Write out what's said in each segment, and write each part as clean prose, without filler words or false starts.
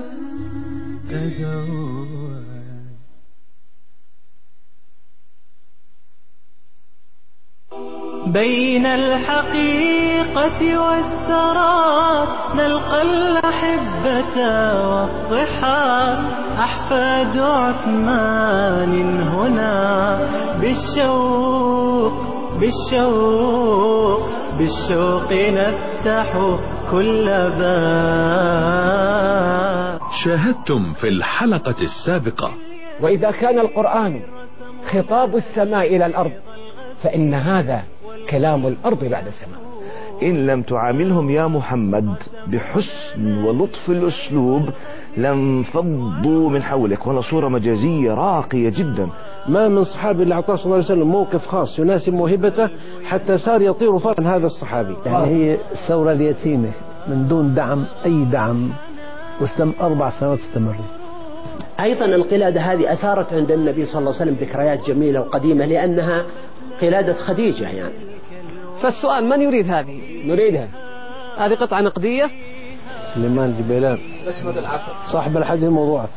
تزود. بين الحقيقة والسراب نلقى الأحبة والصحاب، أحفاد عثمان هنا بالشوق نفتح كل باب. شاهدتم في الحلقة السابقة: وإذا كان القرآن خطاب السماء إلى الأرض فإن هذا كلام الأرض بعد السماء. إن لم تعاملهم يا محمد بحسن ولطف الأسلوب لانفضوا من حولك. ولا صورة مجازية راقية جدا. ما من صحابي اللي أعطاه صلى الله عليه وسلم موقف خاص يناسب موهبته حتى صار يطير فرن هذا الصحابي. يعني هي الثورة اليتيمة من دون دعم، أي دعم، 4 سنوات استمرت. أيضا القلادة هذه أثارت عند النبي صلى الله عليه وسلم ذكريات جميلة وقديمة، لأنها قلادة خديجة يعني. فالسؤال: من يريد هذه؟ نريدها. هذه قطعة نقدية. سليمان جبيلان صاحب الحديث الموضوع.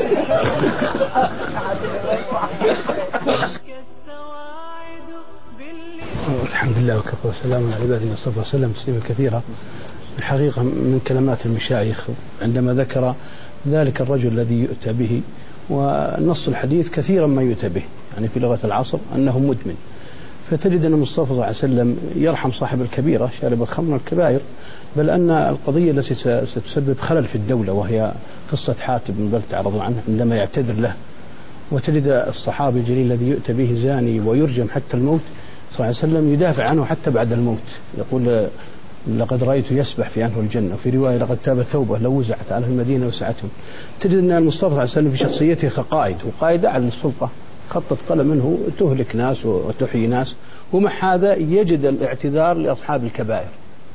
الحمد لله وكفى وسلام على عباده الصفوة وسلم تسليما كثيرا. الحقيقة من كلمات المشايخ عندما ذكر ذلك الرجل الذي يؤتى به، والنص الحديث كثيرا ما يؤتى به يعني في لغة العصر أنه مدمن، فتجد أن المصطفى صلى الله عليه وسلم يرحم صاحب الكبيرة شارب الخمر الكبائر، بل أن القضية التي ستسبب خلل في الدولة وهي قصة حاتم بن بلتع رضي الله عنه عندما يعتذر له، وتجد الصحابي الجليل الذي يؤتى به زاني ويرجم حتى الموت صلى الله عليه وسلم يدافع عنه حتى بعد الموت، يقول: لقد رأيت يسبح في أنه الجنة، وفي رواية: لقد تاب توبة لو وزعت على المدينة وسعتهم. تجد أن المصطفى صلى الله عليه وسلم في شخصيته كقائد، وقائد على السلطة، خطت قلم منه تهلك ناس وتحيي ناس، ومع هذا يجد الاعتذار لأصحاب الكبائر،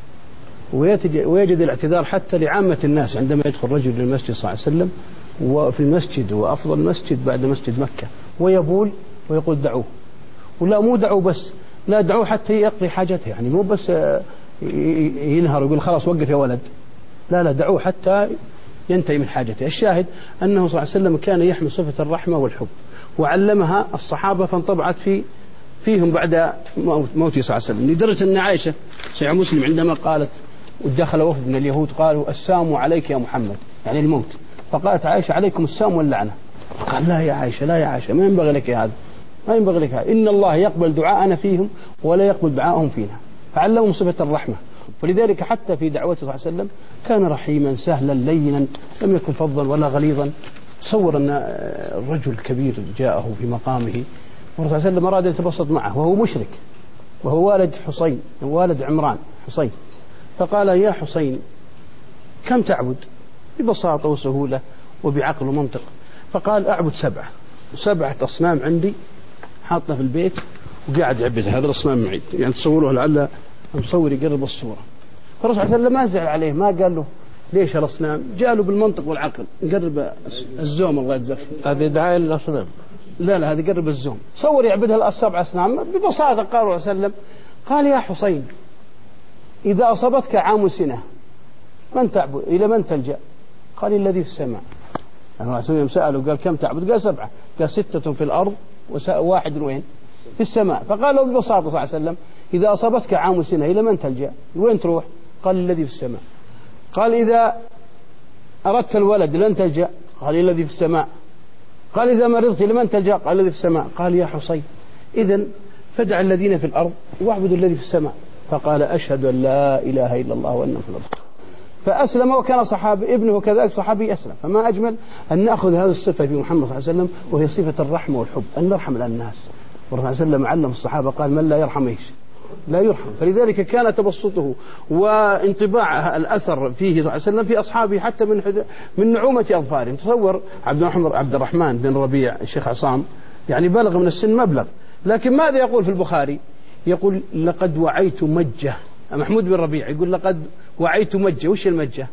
ويجد الاعتذار حتى لعامة الناس عندما يدخل رجل للمسجد صلى الله عليه وسلم وفي المسجد وأفضل مسجد بعد مسجد مكة ويبول ويقول: دعوه. ولا مو دعوه بس، لا دعوه حتى يقضي حاجته، يعني مو بس ينهر ويقول: خلاص وقف يا ولد، لا دعوه حتى ينتهي من حاجته. الشاهد أنه صلى الله عليه وسلم كان يحمل صفة الرحمة والحب، وعلمها الصحابة فانطبعت فيهم بعد موته صلى الله عليه وسلم، لدرجة أن عائشة صحيح مسلم عندما قالت ودخل وفد من اليهود قالوا: السام عليك يا محمد، يعني الموت، فقالت عائشة: عليكم السام واللعنة. قال: لا يا عائشة ما ينبغي لك هذا، ما ينبغي لك هذا، إن الله يقبل دعاءنا فيهم ولا يقبل دعاءهم فينا. فعلمهم صفة الرحمة، ولذلك حتى في دعوته صلى الله عليه وسلم كان رحيما سهلا لينا، لم يكن فظا ولا غليظا. تصور أن الرجل الكبير جاءه في مقامه والرسول صلى الله عليه وسلم أراد يتبسط معه وهو مشرك، وهو والد حسين والد عمران حسين، فقال: يا حسين كم تعبد؟ ببساطة وسهولة وبعقل ومنطق. فقال: أعبد 7 أصنام عندي حاطة في البيت وقاعد يعبدها، هذا الأصنام معي، يعني تصوروها لعل المصور يقرب الصورة. فالرسول صلى الله عليه وسلم ما زعل عليه، ما قال له ليش الأصنام، جاء له بالمنطق والعقل، نقرب الزوم الله يجزاك. هذه دعاية للأصنام؟ لا هذه قرب الزوم. تصور يعبدها 7 أصنام ببساطة. قال الرسول صلى الله عليه وسلم: قال: يا حسين إذا أصابتك عام سنة من تعبد؟ إلى من تلجأ؟ قال: الذي في السماء. الرسول صلى الله عليه وسلم سأله قال: كم تعبد؟ قال: 7. قال: 6 في الأرض و1 وين؟ في السماء. فقال له ببساطة صلى الله عليه وسلم: إذا أصابتك عام سنة إلى من تلجأ؟ وين تروح؟ قال: الذي في السماء. قال: إذا أردت الولد لن تلجأ؟ قال: الذي في السماء. قال: إذا مرضت لمن تلجأ؟ قال: الذي في السماء. قال: يا حسين إذن فدع الذين في الأرض واعبدوا الذي في السماء. فقال: أشهد أن لا إله إلا الله وأن محمدا رسول الله. فأسلم وكان صحابي، ابنه كذلك صحابي أسلم. فما أجمل أن نأخذ هذه الصفة في محمد صلى الله عليه وسلم، وهي صفة الرحمة والحب، أن نرحم الناس. والرسول صلى الله عليه وسلم علم الصحابة قال: من لا يرحم إيش؟ لا يرحم. فلذلك كان تبسطه وانطباع الأثر فيه صلى الله عليه وسلم في أصحابه حتى من نعومة أظفاره. تصور عبد الرحمن بن ربيع الشيخ عصام يعني بلغ من السن مبلغ، لكن ماذا يقول في البخاري؟ يقول: لقد وعيت مجة. محمود بن ربيع يقول: لقد وعيت مجة. وش المجة؟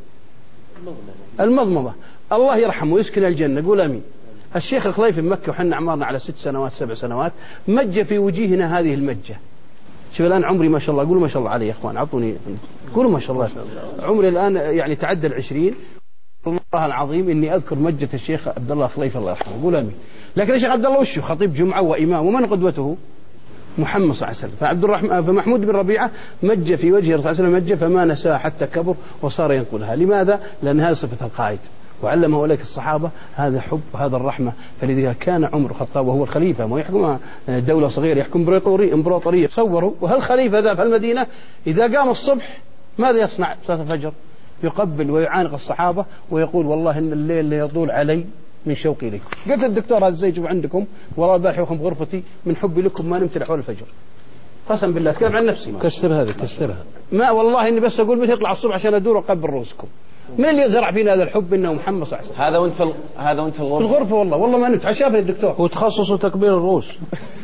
المضمضة. الله يرحمه ويسكن الجنة، قول أمين. الشيخ الخليفي في مكة وحنا عمرنا على 6 سنوات 7 سنوات مجة في وجيهنا هذه المجة. شوف الآن عمري ما شاء الله، قولوا ما شاء الله علي يا أخوان، عطوني قولوا ما شاء الله. عمري الآن يعني تعدى 20، الله العظيم إني أذكر مجة الشيخ عبد الله فضيف الله يرحمه، قول آمين. لكن الشيخ عبد الله وشه خطيب جمعة وإمام، ومن قدوته؟ محمد صلى الله عليه وسلم. فمحمود بن ربيعة مج في وجه الرسول صلى الله عليه وسلم مج فما نساه حتى كبر وصار ينقلها. لماذا؟ لأن هذه صفة القائد، وعلمه أولئك الصحابة هذا حب وهذا الرحمة. فلذلك كان عمر الخطاب وهو الخليفة، ما يحكم دولة صغيرة، يحكم إمبراطورية. تصوروا، وهل خليفة ذا في المدينة إذا قام الصبح ماذا يصنع صلاة الفجر؟ يقبل ويعانق الصحابة ويقول والله إن الليل يطول علي من شوقي لكم. قلت الدكتور هذا زي يجوا عندكم والله البارح يوخم بغرفتي من حبي لكم ما نمت لحول الفجر. قسم بالله أتكلم عن نفسي. كسر هذه كسرها. ما والله إني بس أقول متى يطلع الصبح عشان أدور وأقبل رؤوسكم. من اللي يزرع فينا هذا الحب إنه محمد صلى الله عليه وسلم؟ هذا وأنت في الغرفة. الغرفة والله ما نمت عشافني الدكتور. وتخصصه تكبير الرؤوس.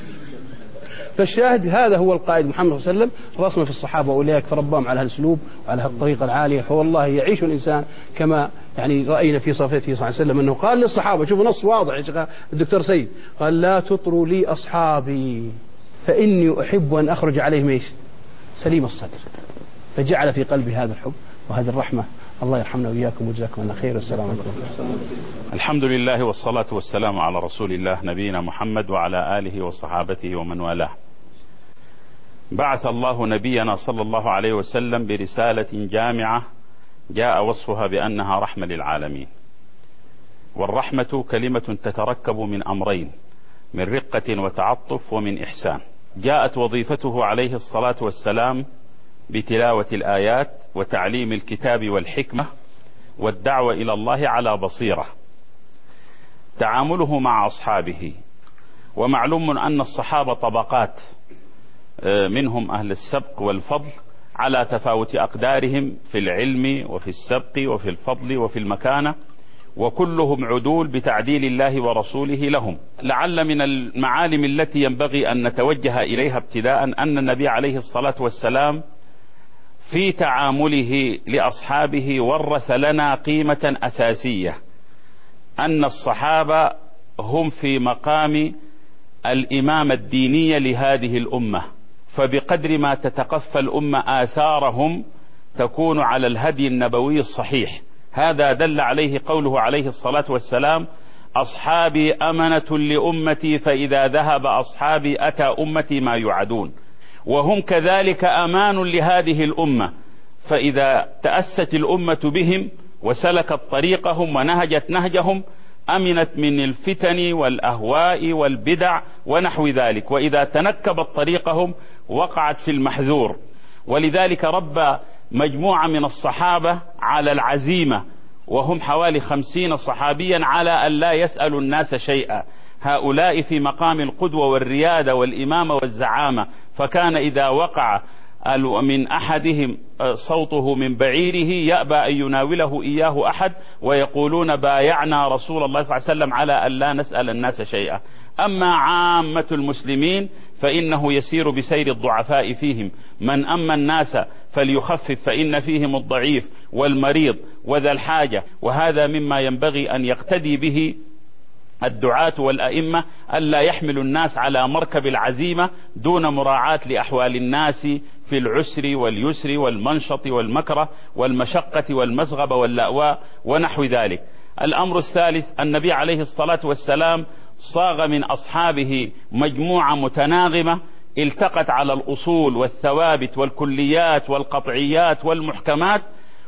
فالشاهد هذا هو القائد محمد صلى الله عليه وسلم، رسمه في الصحابة أولئك فربهم على هالأسلوب وعلى هالطريقة العالية. فوالله يعيش الإنسان كما يعني رأينا في صفته صلى الله عليه وسلم أنه قال للصحابة، شوفوا نص واضح الدكتور سيد، قال لا تطروا لي أصحابي فإني أحب أن أخرج عليهم إيش؟ سليم الصدر. فجعل في قلبي هذا الحب وهذه الرحمة. الله يرحمنا وإياكم وجزاكم الله خير. والسلام عليكم. الحمد لله والصلاة والسلام على رسول الله نبينا محمد وعلى آله وصحابته ومن والاه. بعث الله نبينا صلى الله عليه وسلم برسالة جامعة جاء وصفها بأنها رحمة للعالمين. والرحمة كلمة تتركب من أمرين، من رقة وتعطف ومن إحسان. جاءت وظيفته عليه الصلاة والسلام بتلاوة الآيات وتعليم الكتاب والحكمة والدعوة إلى الله على بصيرة. تعامله مع أصحابه، ومعلوم أن الصحابة طبقات، منهم أهل السبق والفضل على تفاوت أقدارهم في العلم وفي السبق وفي الفضل وفي المكانة، وكلهم عدول بتعديل الله ورسوله لهم. لعل من المعالم التي ينبغي أن نتوجه إليها ابتداء أن النبي عليه الصلاة والسلام في تعامله لأصحابه ورث لنا قيمة أساسية، أن الصحابة هم في مقام الإمامة الدينية لهذه الأمة، فبقدر ما تتقفى الأمة آثارهم تكون على الهدي النبوي الصحيح. هذا دل عليه قوله عليه الصلاة والسلام: أصحابي أمنة لأمتي فإذا ذهب أصحابي أتى أمتي ما يوعدون. وهم كذلك أمان لهذه الأمة، فإذا تأست الأمة بهم وسلكت طريقهم ونهجت نهجهم أمنت من الفتن والأهواء والبدع ونحو ذلك، وإذا تنكبت طريقهم وقعت في المحذور. ولذلك ربى مجموعة من الصحابة على العزيمة، وهم حوالي 50 صحابيا، على أن لا يسألوا الناس شيئا. هؤلاء في مقام القدوة والريادة والإمامة والزعامة. فكان إذا وقع من أحدهم صوته من بعيره يأبى أن يناوله إياه أحد، ويقولون بايعنا رسول الله صلى الله عليه وسلم على أن لا نسأل الناس شيئا. أما عامة المسلمين فإنه يسير بسير الضعفاء فيهم، من أما الناس فليخفف فإن فيهم الضعيف والمريض وذا الحاجة. وهذا مما ينبغي أن يقتدي به الدعاة والأئمة، ألا يحملوا الناس على مركب العزيمة دون مراعاة لأحوال الناس في العسر واليسر والمنشط والمكره والمشقة والمزغبة واللأواء ونحو ذلك. الأمر الثالث: النبي عليه الصلاة والسلام صاغ من أصحابه مجموعة متناغمة التقت على الأصول والثوابت والكليات والقطعيات والمحكمات،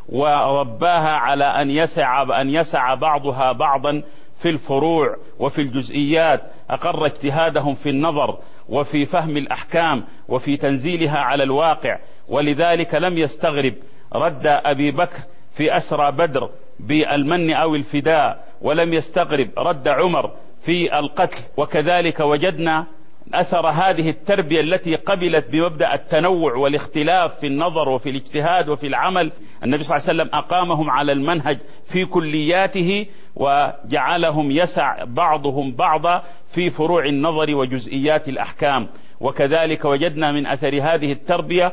ورباها على أن يسع بعضها بعضا في الفروع وفي الجزئيات. أقر اجتهادهم في النظر وفي فهم الأحكام وفي تنزيلها على الواقع. ولذلك لم يستغرب رد أبي بكر في أسرى بدر بالمن أو الفداء، ولم يستغرب رد عمر في القتل. وكذلك وجدنا أثر هذه التربية التي قبلت بمبدأ التنوع والاختلاف في النظر وفي الاجتهاد وفي العمل. النبي صلى الله عليه وسلم أقامهم على المنهج في كلياته، وجعلهم يسع بعضهم بعضا في فروع النظر وجزئيات الأحكام. وكذلك وجدنا من أثر هذه التربية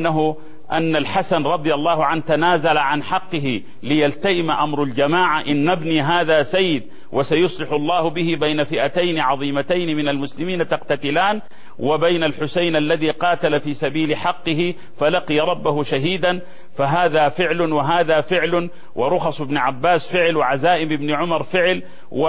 أن الحسن رضي الله عنه تنازل عن حقه ليلتئم أمر الجماعة: إن ابني هذا سيد وسيصلح الله به بين فئتين عظيمتين من المسلمين تقتتلان، وبين الحسين الذي قاتل في سبيل حقه فلقي ربه شهيدا. فهذا فعل وهذا فعل، ورخص ابن عباس فعل، وعزائم ابن عمر فعل،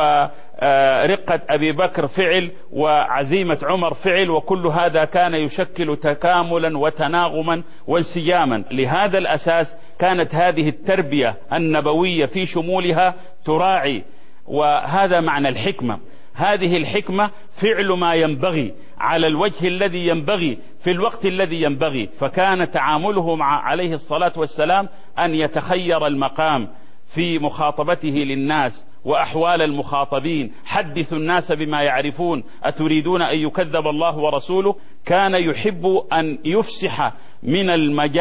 ورقة أبي بكر فعل، وعزيمة عمر فعل، وكل هذا كان يشكل تكاملا وتناغما وانسجاما. لهذا الأساس كانت هذه التربية النبوية في شمولها تراعي، وهذا معنى الحكمة. هذه الحكمة فعل ما ينبغي على الوجه الذي ينبغي في الوقت الذي ينبغي. فكان تعامله مع عليه الصلاة والسلام أن يتخير المقام في مخاطبته للناس وأحوال المخاطبين. حدثوا الناس بما يعرفون أتريدون أن يكذب الله ورسوله. كان يحب أن يفسح من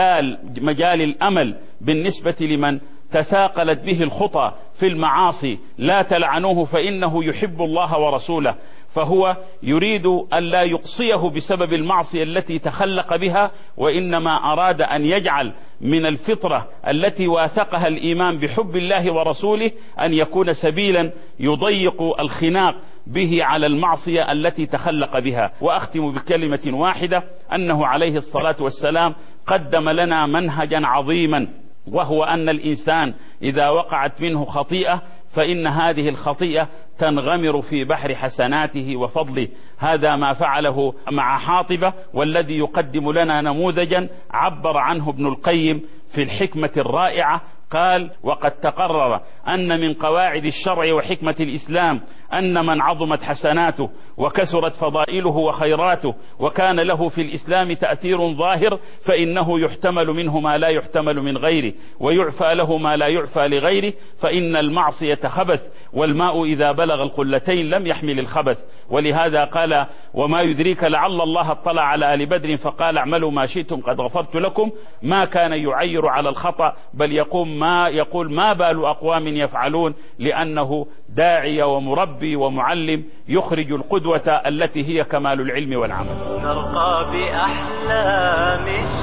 مجال الأمل بالنسبة لمن تثاقلت به الخطى في المعاصي. لا تلعنوه فإنه يحب الله ورسوله. فهو يريد أن لا يقصيه بسبب المعصية التي تخلق بها، وإنما أراد أن يجعل من الفطرة التي واثقها الإيمان بحب الله ورسوله أن يكون سبيلا يضيق الخناق به على المعصية التي تخلق بها. وأختم بكلمة واحدة، أنه عليه الصلاة والسلام قدم لنا منهجا عظيما، وهو أن الإنسان إذا وقعت منه خطيئة فإن هذه الخطيئة تنغمر في بحر حسناته وفضله. هذا ما فعله مع حاطبة، والذي يقدم لنا نموذجا عبر عنه ابن القيم في الحكمة الرائعة. قال: وقد تقرر أن من قواعد الشرع وحكمة الإسلام أن من عظمت حسناته وكثرت فضائله وخيراته وكان له في الإسلام تأثير ظاهر فإنه يحتمل منه ما لا يحتمل من غيره، ويعفى له ما لا يعفى لغيره، فإن المعصية خبث، والماء إذا بلغ القلتين لم يحمل الخبث. ولهذا قال: وما يدريك لعل الله اطلع على آل بدر فقال اعملوا ما شئتم قد غفرت لكم. ما كان يعير على الخطأ، بل يقول ما بال أقوام يفعلون، لأنه داعي ومربي ومعلم يخرج القدوة التي هي كمال العلم والعمل. نرقى بأحلام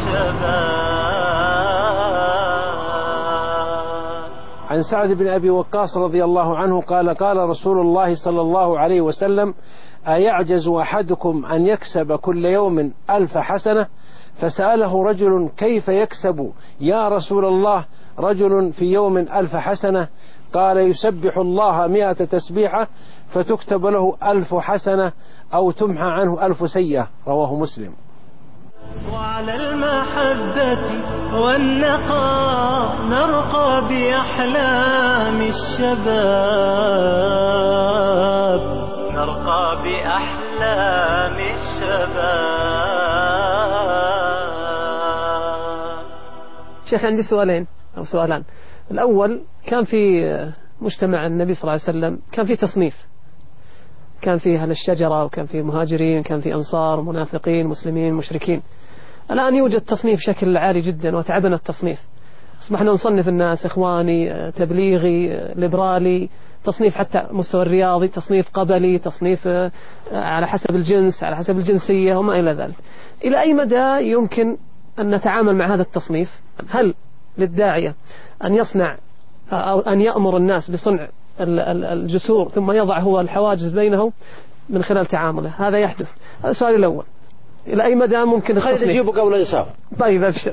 الشباب. عن سعد بن أبي وقاص رضي الله عنه قال: قال رسول الله صلى الله عليه وسلم: أيعجز أحدكم أن يكسب كل يوم 1000 حسنة؟ فسأله رجل: كيف يكسب يا رسول الله رجل في يوم 1000 حسنة؟ قال: يسبح الله 100 تسبيحة فتكتب له 1000 حسنة أو تمحى عنه 1000 سيئة. رواه مسلم. وعلى المحبة والنقاء نرقى بأحلام الشباب، نرقى بأحلام الشباب. شيخ عندي سؤالين أو سؤالان. الأول، كان في مجتمع النبي صلى الله عليه وسلم كان في تصنيف، كان في أهل الشجرة وكان في مهاجرين، كان في أنصار، منافقين، مسلمين، مشركين. الآن يوجد تصنيف بشكل عالي جدا وتعبنا التصنيف. أصبحنا نصنف الناس إخواني، تبليغي، ليبرالي، تصنيف حتى مستوى الرياضي، تصنيف قبلي، تصنيف على حسب الجنس، على حسب الجنسية وما إلى ذلك. إلى أي مدى يمكن أن نتعامل مع هذا التصنيف؟ هل للداعية أن يصنع أو أن يأمر الناس بصنع الجسور ثم يضع هو الحواجز بينهم من خلال تعامله؟ هذا يحدث. هذا السؤال الأول. إلى أي مدى ممكن التصنيف؟ خلينا نجيبه قبل الإنصاف. طيب أبشر.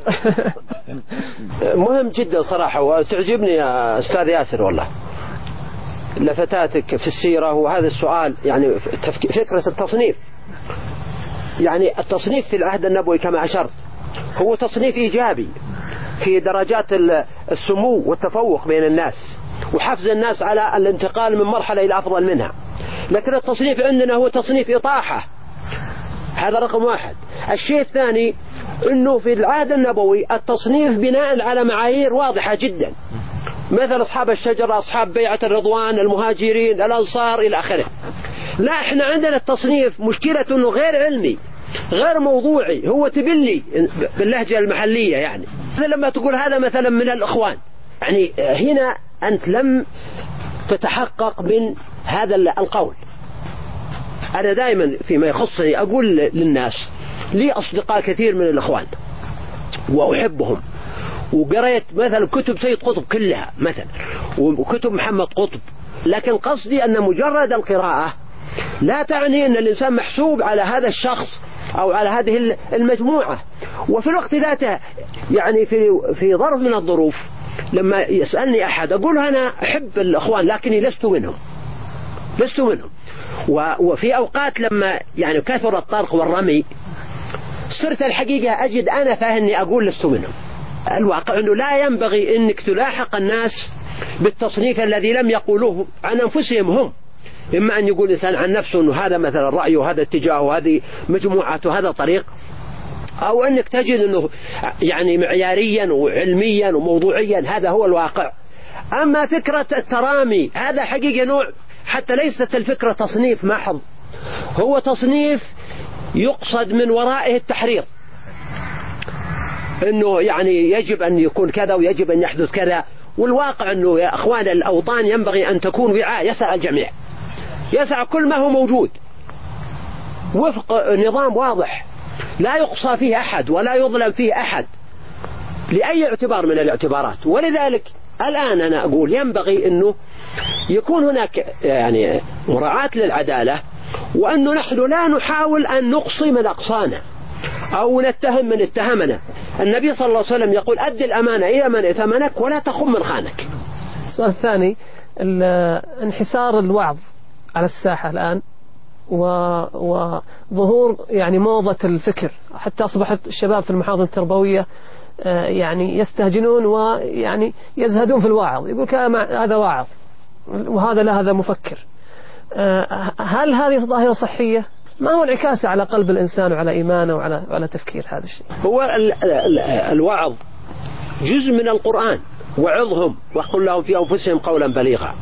مهم جدا صراحة، وتعجبني يا أستاذ ياسر والله لفتاتك في السيرة. وهذا السؤال يعني فكرة التصنيف، يعني التصنيف في العهد النبوي كما أشرت هو تصنيف إيجابي في درجات السمو والتفوق بين الناس وحفز الناس على الانتقال من مرحلة إلى أفضل منها. لكن التصنيف عندنا هو تصنيف إطاحة، هذا رقم واحد. الشيء الثاني أنه في العهد النبوي التصنيف بناء على معايير واضحة جدا، مثل أصحاب الشجرة، أصحاب بيعة الرضوان، المهاجرين، الأنصار إلى آخره. لا، إحنا عندنا التصنيف مشكلة أنه غير علمي، غير موضوعي، هو تبلي باللهجة المحلية. يعني لما تقول هذا مثلا من الإخوان، يعني هنا أنت لم تتحقق من هذا القول. أنا دائما فيما يخصني أقول للناس، لي أصدقاء كثير من الإخوان وأحبهم، وقرأت مثلا كتب سيد قطب كلها مثلا، وكتب محمد قطب لكن قصدي أن مجرد القراءة لا تعني أن الإنسان محسوب على هذا الشخص أو على هذه المجموعة. وفي الوقت ذاته يعني في ظرف من الظروف لما يسألني أحد أقول أنا أحب الأخوان لكني لست منهم. وفي أوقات لما يعني كثر الطرق والرمي صرت الحقيقة أجد أنا فاهمني أقول لست منهم. الواقع أنه لا ينبغي أنك تلاحق الناس بالتصنيف الذي لم يقولوه عن أنفسهم هم. إما أن يقول الإنسان عن نفسه أنه هذا مثلا رأيه وهذا اتجاهه وهذه مجموعته وهذا طريق، أو أنك تجد أنه يعني معياريا وعلميا وموضوعيا هذا هو الواقع. أما فكرة الترامي هذا حقيقة نوع، حتى ليست الفكرة تصنيف محض، هو تصنيف يقصد من ورائه التحريض، أنه يعني يجب أن يكون كذا ويجب أن يحدث كذا. والواقع أنه يا أخوان الأوطان ينبغي أن تكون وعاء يسع الجميع، يسع كل ما هو موجود وفق نظام واضح لا يقصى فيه أحد ولا يظلم فيه أحد لأي اعتبار من الاعتبارات. ولذلك الآن أنا أقول ينبغي أنه يكون هناك يعني مراعاة للعدالة، وأنه نحن لا نحاول أن نقصي من أقصانا أو نتهم من اتهمنا. النبي صلى الله عليه وسلم يقول أدي الأمانة إلى من ائتمنك ولا تخن من خانك. السؤال الثاني انحسار الوعظ على الساحة الآن وظهور يعني موضة الفكر، حتى أصبحت الشباب في المحاضر التربوية يعني يستهجنون ويعني يزهدون في الواعظ، يقول هذا واعظ وهذا لا هذا مفكر. هل هذه ظاهرة صحية؟ ما هو انعكاسه على قلب الإنسان وعلى إيمانه وعلى تفكير هذا الشيء؟ هو الوعظ جزء من القرآن، وعظهم وقل لهم في أنفسهم قولا بليغا.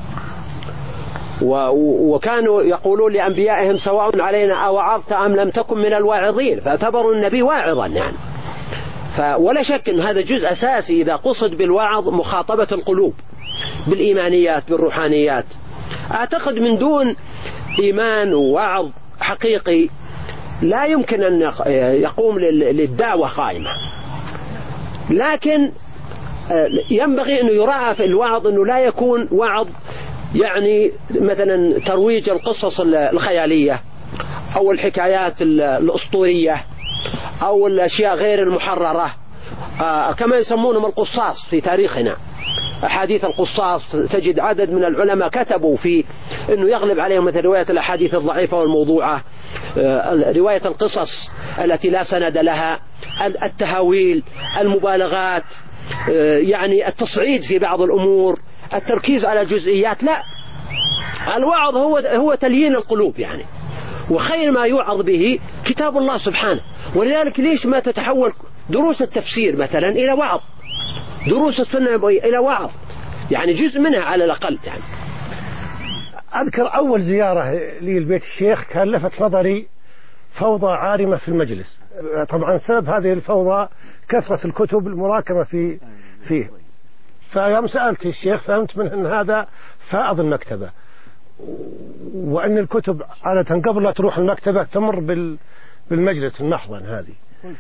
وكانوا يقولون لأنبيائهم سواء علينا أوعظت أم لم تكن من الواعظين، فاعتبروا النبي واعظا يعني. ولا شك أن هذا جزء أساسي إذا قصد بالوعظ مخاطبة القلوب بالإيمانيات بالروحانيات. أعتقد من دون إيمان ووعظ حقيقي لا يمكن أن يقوم للدعوة قائمة. لكن ينبغي أنه يراعى في الوعظ أنه لا يكون وعظ يعني مثلا ترويج القصص الخيالية أو الحكايات الأسطورية أو الأشياء غير المحررة، كما يسمونهم القصاص في تاريخنا. أحاديث القصاص تجد عدد من العلماء كتبوا في أنه يغلب عليهم مثل رواية الأحاديث الضعيفة والموضوعة، رواية القصص التي لا سند لها، التهاويل، المبالغات، يعني التصعيد في بعض الأمور، التركيز على الجزئيات. لا، الوعظ هو تليين القلوب يعني، وخير ما يوعظ به كتاب الله سبحانه. ولذلك ليش ما تتحول دروس التفسير مثلا إلى وعظ، دروس السنة النبوية إلى وعظ، يعني جزء منها على الأقل يعني. أذكر أول زيارة لي البيت الشيخ كان لفت نظري فوضى عارمة في المجلس. طبعا سبب هذه الفوضى كثرة الكتب المراكمة فيه. فيوم سألت الشيخ فهمت منه أن هذا فائض المكتبة، وأن الكتب عادة قبل لا تروح المكتبة تمر بالمجلس المحضن هذه.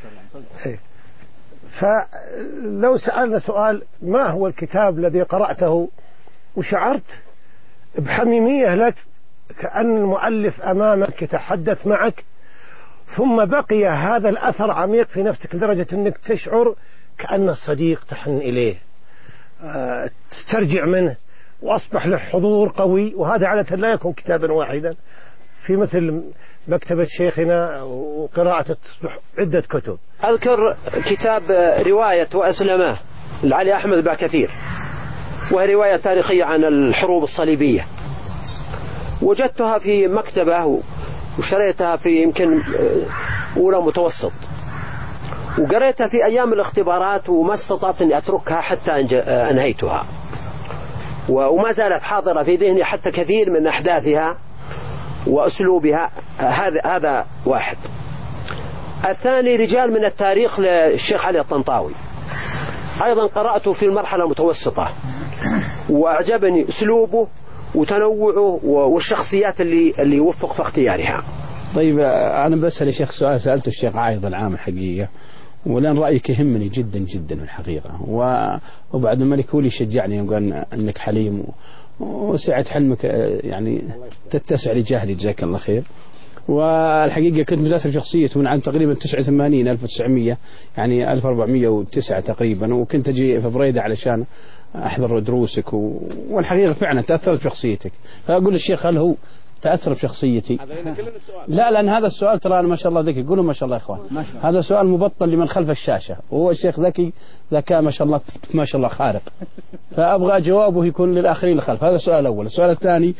فلو سألنا سؤال ما هو الكتاب الذي قرأته وشعرت بحميمية لك كأن المؤلف أمامك يتحدث معك، ثم بقي هذا الأثر عميق في نفسك لدرجة أنك تشعر كأن الصديق تحن إليه، تسترجع منه وأصبح له حضور قوي. وهذا عادة لا يكون كتابا واحدا في مثل مكتبة شيخنا وقراءة تصبح عدة كتب. أذكر كتاب رواية وأسلماه لعلي أحمد باكثير، وهي رواية تاريخية عن الحروب الصليبية، وجدتها في مكتبة وشريتها في يمكن أولى متوسط، وقريتها في أيام الاختبارات وما استطعت أن أتركها حتى أنهيتها، وما زالت حاضرة في ذهني حتى كثير من أحداثها وأسلوبها. هذا واحد. الثاني رجال من التاريخ للشيخ علي الطنطاوي، أيضا قرأته في المرحلة المتوسطة وأعجبني أسلوبه وتنوعه والشخصيات اللي يوفق في اختيارها. طيب أنا بسأل يا شيخ سؤال سألته الشيخ عايض العام الحقيقة، ولأن رأيك يهمني جدا جدا الحقيقة، وبعد الملك هو اللي شجعني وقال أنك حليم وسعة حلمك يعني تتسع لجهلي، جزاك الله خير. والحقيقة كنت متأثر شخصيته من عام تقريبا 89 1900 يعني 1409 تقريبا، وكنت أجي في بريدة علشان أحضر دروسك والحقيقة فعلا تأثرت بشخصيتك. فأقول للشيخ هل هو تأثر بشخصيتي؟ لا، لأن هذا السؤال ترى أنا ما شاء الله ذكي، قولوا ما شاء الله يا إخوان. هذا سؤال مبطل لمن خلف الشاشة، وهو الشيخ ذكي ذكاء ما شاء الله ما شاء الله خارق، فأبغى جوابه يكون للآخرين اللي خلف. هذا السؤال الأول. السؤال الثاني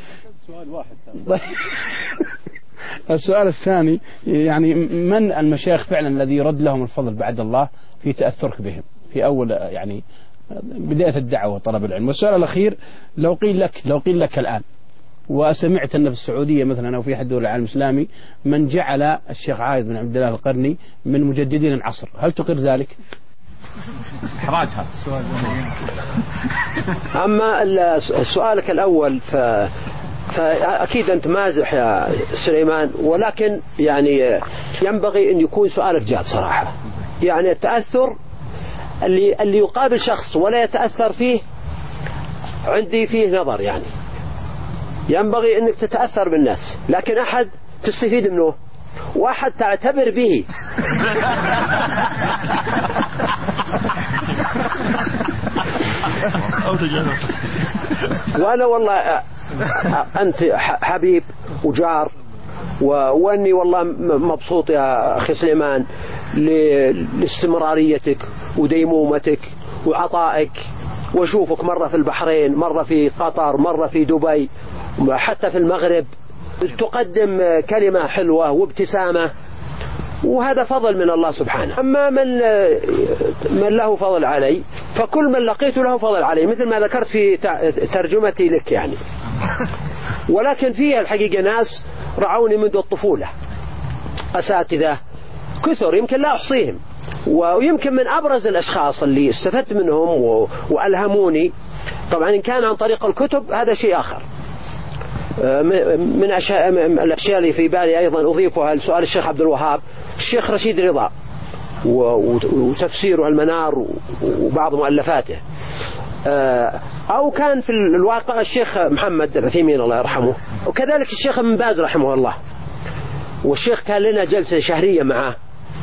السؤال الثاني يعني من المشايخ فعلا الذي يرد لهم الفضل بعد الله في تأثرك بهم في أول يعني بداية الدعوة وطلب العلم؟ والسؤال الأخير، لو قيل لك الآن وسمعت أن في السعودية مثلا أو في أحد دول العالم الإسلامي من جعل الشيخ عايض بن عبد الله القرني من مجددين العصر، هل تقر ذلك؟ إحراج هذا السؤال. أما سؤالك الأول فأكيد أنت مازح يا سليمان، ولكن يعني ينبغي أن يكون سؤالك جاد صراحة. يعني التأثر اللي يقابل شخص ولا يتأثر فيه عندي فيه نظر، يعني ينبغي أنك تتأثر بالناس، لكن أحد تستفيد منه واحد تعتبر به. وأنا والله أنت حبيب وجار، وأني والله مبسوط يا أخي سليمان لاستمراريتك وديمومتك وعطائك، وأشوفك مرة في البحرين، مرة في قطر، مرة في دبي، حتى في المغرب تقدم كلمة حلوة وابتسامة، وهذا فضل من الله سبحانه. أما من له فضل علي فكل من لقيته له فضل علي، مثل ما ذكرت في ترجمتي لك يعني. ولكن فيها الحقيقة ناس رعوني منذ الطفولة، أساتذة كثر يمكن لا أحصيهم، ويمكن من أبرز الأشخاص اللي استفدت منهم وألهموني، طبعا إن كان عن طريق الكتب هذا شيء آخر. من الأشياء اللي في بالي أيضا أضيفها لسؤال الشيخ عبد الوهاب، الشيخ رشيد رضا وتفسيره المنار وبعض مؤلفاته، أو كان في الواقع الشيخ محمد العثيمين الله يرحمه، وكذلك الشيخ ابن باز رحمه الله. والشيخ كان لنا جلسة شهرية معه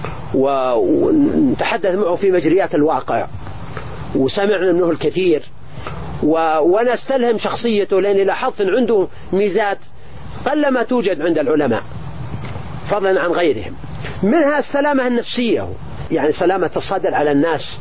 ونتحدث معه في مجريات الواقع، وسمعنا منه الكثير، وأنا استلهم شخصيته، لأني لاحظت أن عنده ميزات قلما توجد عند العلماء فضلا عن غيرهم، منها السلامة النفسية، يعني سلامة الصدر على الناس،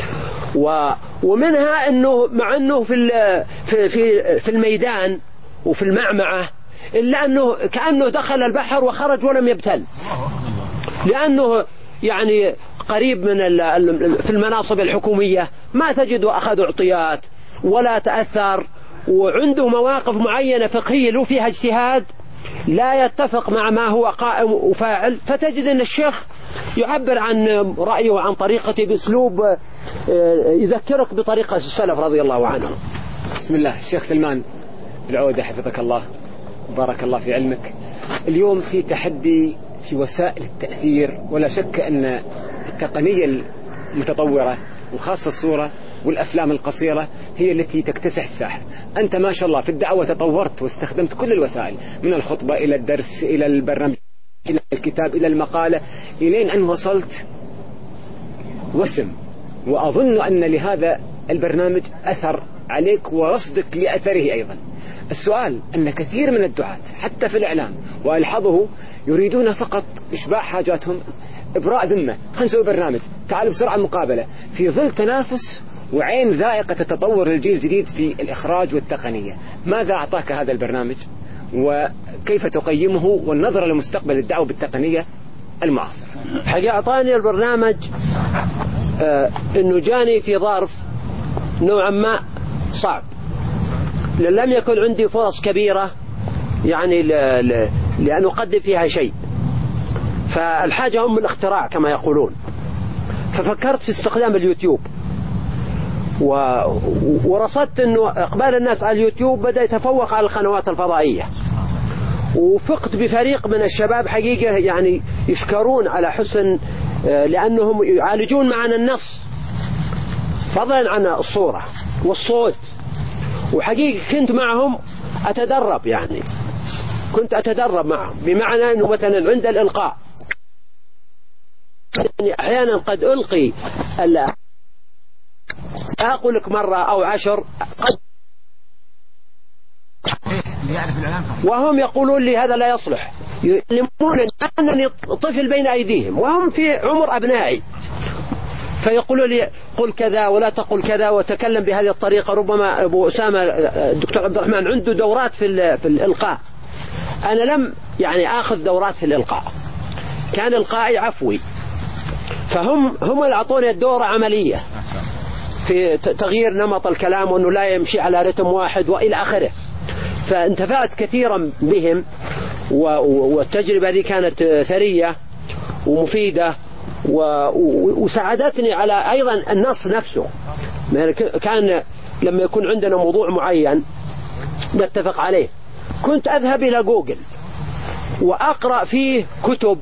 ومنها أنه مع أنه في الميدان وفي المعمعة إلا أنه كأنه دخل البحر وخرج ولم يبتل، لأنه يعني قريب من في المناصب الحكومية ما تجد أخذ اعطيات ولا تأثر، وعنده مواقف معينة فقهية له فيها اجتهاد لا يتفق مع ما هو قائم وفاعل، فتجد أن الشيخ يعبر عن رأيه وعن طريقته بأسلوب يذكرك بطريقة السلف رضي الله عنهم. بسم الله. الشيخ سلمان العودة حفظك الله وبارك الله في علمك. اليوم في تحدي في وسائل التأثير، ولا شك أن التقنية المتطورة وخاصة الصورة والأفلام القصيرة هي التي تكتسح الساحة. أنت ما شاء الله في الدعوة تطورت واستخدمت كل الوسائل، من الخطبة إلى الدرس إلى البرنامج إلى الكتاب إلى المقالة، إلين أن وصلت وسم. وأظن أن لهذا البرنامج أثر عليك ورصدك لأثره أيضا. السؤال أن كثير من الدعاة حتى في الإعلام وألحظه يريدون فقط إشباع حاجاتهم، إبراء ذمة، خلينا نسوي برنامج، تعالوا بسرعة مقابلة، في ظل تنافس وعين ذائقة التطور الجيل الجديد في الإخراج والتقنية. ماذا أعطاك هذا البرنامج وكيف تقيمه والنظرة لمستقبل الدعوة بالتقنية المعاصرة؟ حقيقة أعطاني البرنامج أنه جاني في ظرف نوعا ما صعب، لم يكن عندي فرص كبيرة يعني لأن أقدم فيها شيء، فالحاجة أم الاختراع كما يقولون. ففكرت في استخدام اليوتيوب، ورصدت أنه إقبال الناس على اليوتيوب بدأ يتفوق على القنوات الفضائية، وفقت بفريق من الشباب حقيقة يعني يشكرون على حسن، لأنهم يعالجون معنا النص فضلا عن الصورة والصوت، وحقيقة كنت معهم أتدرب، يعني كنت أتدرب معهم، بمعنى أنه مثلا عند الإلقاء يعني أحيانا قد ألقي لا أقول لك مرة أو 10 قد، وهم يقولون لي هذا لا يصلح، يعلمون أنني طفل بين أيديهم وهم في عمر أبنائي، فيقولوا لي قل كذا ولا تقل كذا وتكلم بهذه الطريقة. ربما أبو أسامة الدكتور عبد الرحمن عنده دورات في الإلقاء، أنا لم يعني آخذ دورات في الإلقاء، كان إلقائي عفوي، فهم اللي أعطوني الدورة عملية في تغيير نمط الكلام وأنه لا يمشي على رتم واحد وإلى آخره. فانتفعت كثيرا بهم، والتجربة دي كانت ثرية ومفيدة وساعدتني على أيضا النص نفسه. كان لما يكون عندنا موضوع معين نتفق عليه كنت أذهب إلى جوجل وأقرأ فيه كتب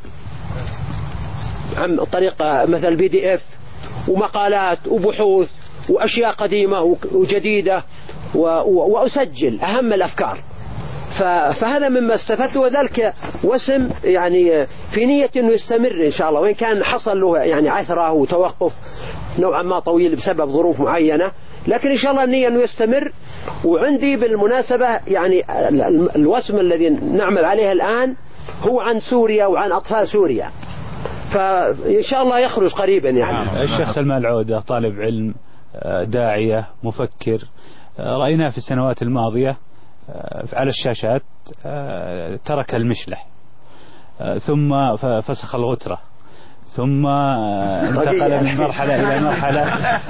عن طريقة مثل PDF ومقالات وبحوث وأشياء قديمة وجديدة وأسجل أهم الأفكار. فهذا مما استفدت، وذلك وسم يعني في نية أنه يستمر إن شاء الله، وإن كان حصل له يعني عثرة وتوقف نوعا ما طويل بسبب ظروف معينة، لكن إن شاء الله النية أنه يستمر. وعندي بالمناسبة يعني الوسم الذي نعمل عليه الآن هو عن سوريا وعن أطفال سوريا، فإن شاء الله يخرج قريبا. يعني الشيخ سلمان العودة طالب علم داعية مفكر، رأيناه في السنوات الماضية على الشاشات ترك المشلح، ثم فسخ الغترة، ثم انتقل من مرحلة إلى مرحلة،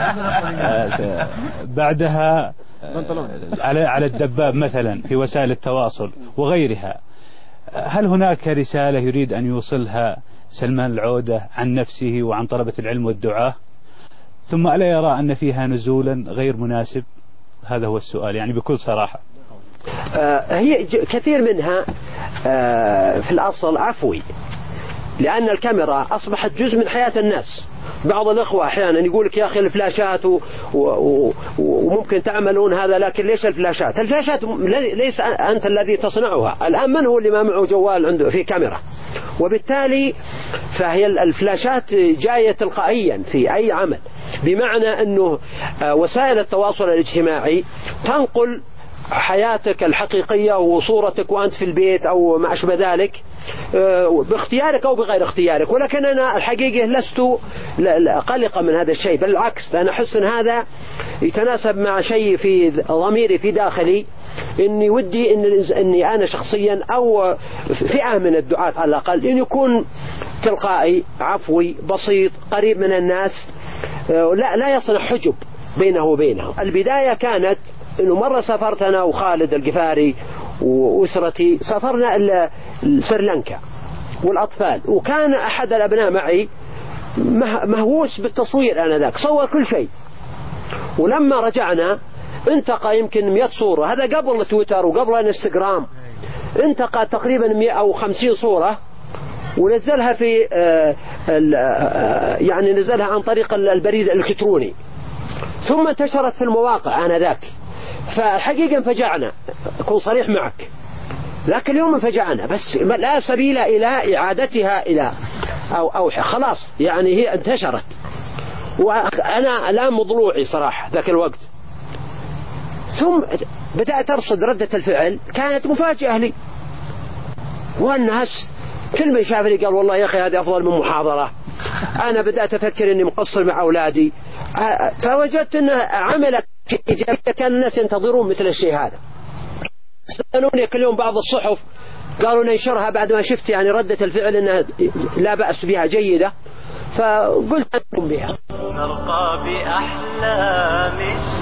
بعدها على الدباب مثلا في وسائل التواصل وغيرها. هل هناك رسالة يريد أن يوصلها سلمان العودة عن نفسه وعن طلبة العلم والدعاة؟ ثم ألا يرى أن فيها نزولا غير مناسب؟ هذا هو السؤال يعني بكل صراحة. هي كثير منها في الأصل عفوي، لأن الكاميرا أصبحت جزء من حياة الناس. بعض الأخوة أحيانا يقول لك يا أخي الفلاشات وممكن تعملون هذا، لكن ليش الفلاشات؟ الفلاشات ليس أنت الذي تصنعها. الآن من هو اللي ما معه جوال عنده في كاميرا؟ وبالتالي فهي الفلاشات جاية تلقائيا في أي عمل، بمعنى أنه وسائل التواصل الاجتماعي تنقل حياتك الحقيقية وصورتك وأنت في البيت أو ما أشبه ذلك باختيارك أو بغير اختيارك. ولكن أنا الحقيقة لست قلقا من هذا الشيء، بل العكس، أنا أحس أن هذا يتناسب مع شيء في ضميري في داخلي، إني ودي إني أنا شخصيا أو فئة من الدعاة على الأقل إن يكون تلقائي عفوي بسيط قريب من الناس، لا يصنع حجب بينه وبينهم. البداية كانت إنه مرة سافرت أنا وخالد القفاري وأسرتي، سافرنا إلى سريلانكا والأطفال، وكان أحد الأبناء معي مهووس بالتصوير آنذاك، صور كل شيء. ولما رجعنا انتقى يمكن 100 صورة، هذا قبل تويتر وقبل الانستغرام، انتقى تقريبا 150 صورة ونزلها في يعني نزلها عن طريق البريد الإلكتروني، ثم انتشرت في المواقع آنذاك. فالحقيقة انفجعنا، أكون صريح معك، ذاك اليوم انفجعنا، بس لا سبيل إلى إعادتها إلى أو خلاص يعني هي انتشرت. وأنا الآن مضلوعي صراحة ذاك الوقت. ثم بدأت أرصد ردة الفعل، كانت مفاجئة لي، والناس كل من شافني قال والله يا أخي هذه أفضل من محاضرة. أنا بدأت أفكر أني مقصر مع أولادي، فوجدت أنه عملت إيجابية، كان الناس ينتظرون مثل الشيء هذا. استنوني كل يوم بعض الصحف قالوا ننشرها بعد ما شفت يعني ردة الفعل أنها لا بأس بها جيدة، فقلت أنكم بها. نرقى بأحلام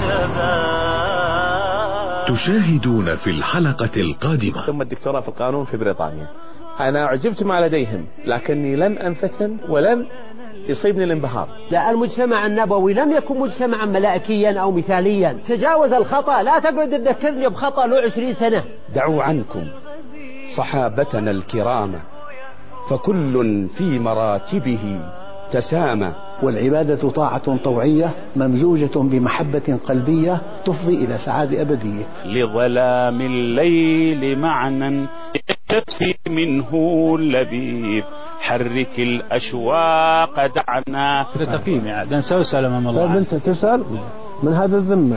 الشباب. تشاهدون في الحلقة القادمة. ثم الدكتوراه في القانون في بريطانيا. أنا أعجبت ما لديهم، لكني لن أنفتن ولن يصيبني الانبهار. لا، المجتمع النبوي لم يكن مجتمعا ملائكيا أو مثاليا، تجاوز الخطأ. لا تقعد تذكرني بخطأ له 20 سنة. دعوا عنكم صحابتنا الكرام، فكل في مراتبه تسامى. والعبادة طاعة طوعية ممزوجة بمحبة قلبية تفضي إلى سعادة أبدية. لظلام الليل معنى يشتفي منه اللبيب، حرك الأشواق دعنا. هذا تقييم يعني سأسأل أمام الله. طيب أنت تسأل من هذا الذمة.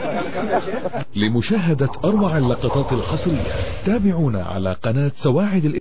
لمشاهدة أروع اللقطات الحصرية تابعونا على قناة سواعد